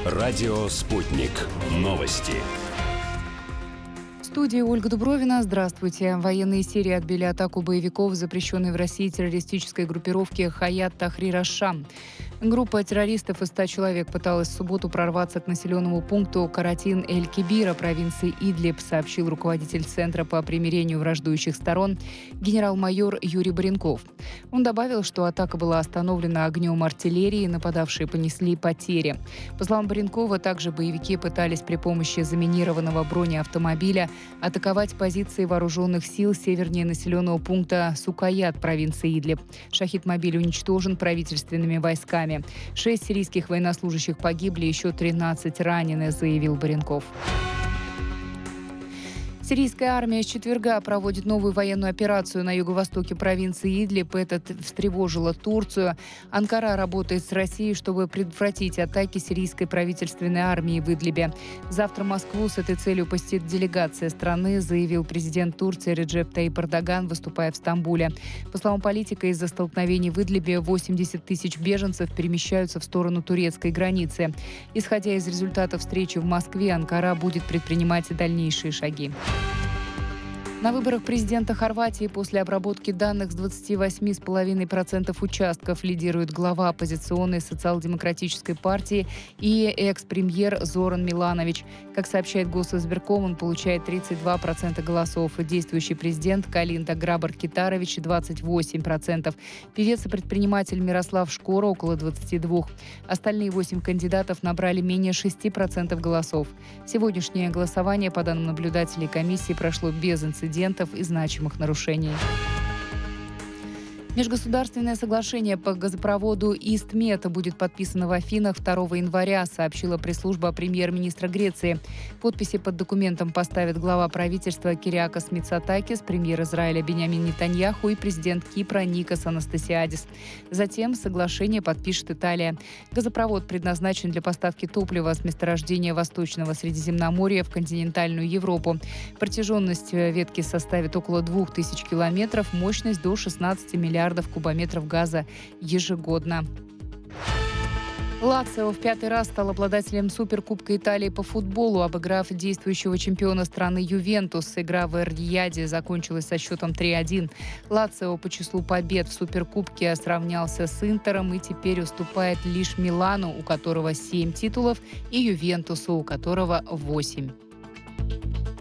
Радио «Спутник». Новости. В студии Ольга Дубровина. Здравствуйте. Военные Сирии отбили атаку боевиков, запрещенной в России террористической группировки «Хаят Тахрир аш-Шам». Группа террористов из 100 человек пыталась в субботу прорваться к населенному пункту Каратин-эль-Кибира провинции Идлиб, сообщил руководитель Центра по примирению враждующих сторон генерал-майор Юрий Баренков. Он добавил, что атака была остановлена огнем артиллерии, нападавшие понесли потери. По словам Баренкова, также боевики пытались при помощи заминированного бронеавтомобиля атаковать позиции вооруженных сил севернее населенного пункта Сукаят провинции Идлиб. Шахид-мобиль уничтожен правительственными войсками. 6 сирийских военнослужащих погибли, еще 13 ранены, заявил Баренков. Сирийская армия с четверга проводит новую военную операцию на юго-востоке провинции Идлиб. Это встревожило Турцию. Анкара работает с Россией, чтобы предотвратить атаки сирийской правительственной армии в Идлибе. Завтра Москву с этой целью посетит делегация страны, заявил президент Турции Реджеп Таyyip Эрдоган, выступая в Стамбуле. По словам политика, из-за столкновений в Идлибе 80 тысяч беженцев перемещаются в сторону турецкой границы. Исходя из результатов встречи в Москве, Анкара будет предпринимать дальнейшие шаги. На выборах президента Хорватии после обработки данных с 28,5% участков лидирует глава оппозиционной социал-демократической партии и экс-премьер Зоран Миланович. Как сообщает Госизбирком, он получает 32% голосов. Действующий президент Калинда Грабар-Китарович – 28%. Певец и предприниматель Мирослав Шкоро – около 22%. Остальные 8 кандидатов набрали менее 6% голосов. Сегодняшнее голосование, по данным наблюдателей комиссии, прошло без инцидентов и значимых нарушений. Межгосударственное соглашение по газопроводу «Истмет» будет подписано в Афинах 2 января, сообщила пресс-служба премьер-министра Греции. Подписи под документом поставят глава правительства Кириакос Мицотакис, премьер Израиля Биньямин Нетаньяху и президент Кипра Никос Анастасиадис. Затем соглашение подпишет Италия. Газопровод предназначен для поставки топлива с месторождения Восточного Средиземноморья в континентальную Европу. Протяженность ветки составит около 2000 километров, мощность до 16 миллиардов кубометров газа ежегодно. Лацио в 5-й раз стал обладателем Суперкубка Италии по футболу, обыграв действующего чемпиона страны Ювентус. Игра в Эр-Рияде закончилась со счетом 3-1. Лацио по числу побед в Суперкубке сравнялся с Интером и теперь уступает лишь Милану, у которого 7 титулов, и Ювентусу, у которого 8.